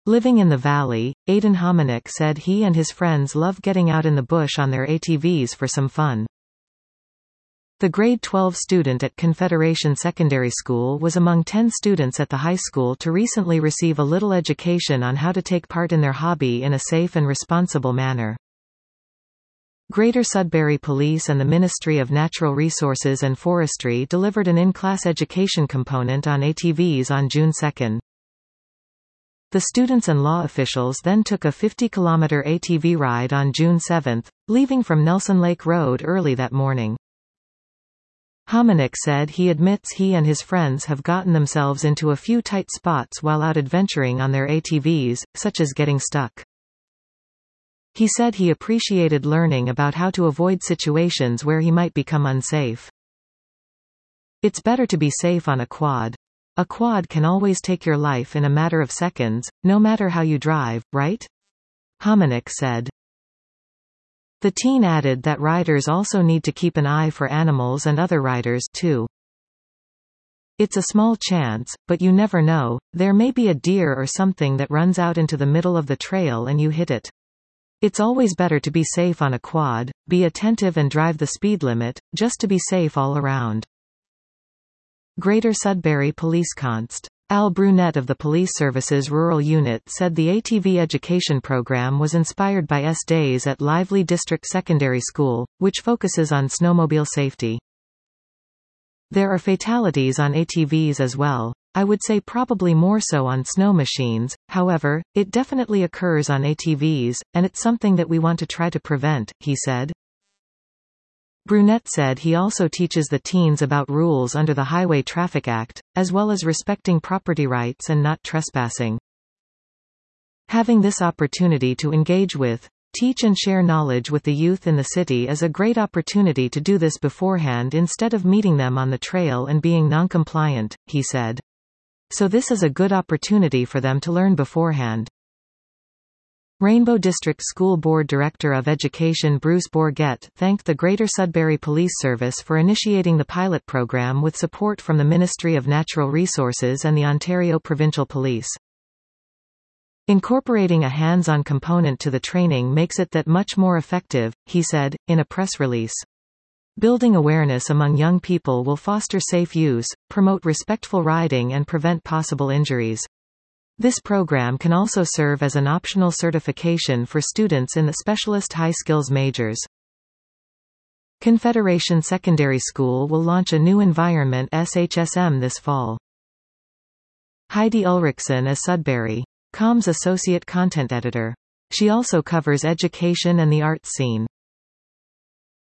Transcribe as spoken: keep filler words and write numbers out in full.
Living in the valley, Aidan Hominick said he and his friends love getting out in the bush on their A T Vs for some fun. The grade twelve student at Confederation Secondary School was among ten students at the high school to recently receive a little education on how to take part in their hobby in a safe and responsible manner. Greater Sudbury Police and the Ministry of Natural Resources and Forestry delivered an in-class education component on A T Vs on June second. The students and law officials then took a fifty kilometer A T V ride on June seventh, leaving from Nelson Lake Road early that morning. Hominick said he admits he and his friends have gotten themselves into a few tight spots while out adventuring on their A T Vs, such as getting stuck. He said he appreciated learning about how to avoid situations where he might become unsafe. It's better to be safe on a quad. A quad can always take your life in a matter of seconds, no matter how you drive, right? Hominick said. The teen added that riders also need to keep an eye for animals and other riders, too. It's a small chance, but you never know, there may be a deer or something that runs out into the middle of the trail and you hit it. It's always better to be safe on a quad, be attentive and drive the speed limit, just to be safe all around. Greater Sudbury Police Const. Al Brunette of the Police Services Rural Unit said the A T V education program was inspired by S Days at Lively District Secondary School, which focuses on snowmobile safety. There are fatalities on A T Vs as well. I would say probably more so on snow machines, however, it definitely occurs on A T Vs, and it's something that we want to try to prevent, he said. Brunette said he also teaches the teens about rules under the Highway Traffic Act, as well as respecting property rights and not trespassing. Having this opportunity to engage with, teach and share knowledge with the youth in the city is a great opportunity to do this beforehand instead of meeting them on the trail and being non-compliant, he said. So this is a good opportunity for them to learn beforehand. Rainbow District School Board Director of Education Bruce Bourget thanked the Greater Sudbury Police Service for initiating the pilot program with support from the Ministry of Natural Resources and the Ontario Provincial Police. Incorporating a hands-on component to the training makes it that much more effective, he said, in a press release. Building awareness among young people will foster safe use, promote respectful riding and prevent possible injuries. This program can also serve as an optional certification for students in the specialist high skills majors. Confederation Secondary School will launch a new environment S H S M this fall. Heidi Ulrichsen is Sudbury dot com's associate content editor. She also covers education and the arts scene.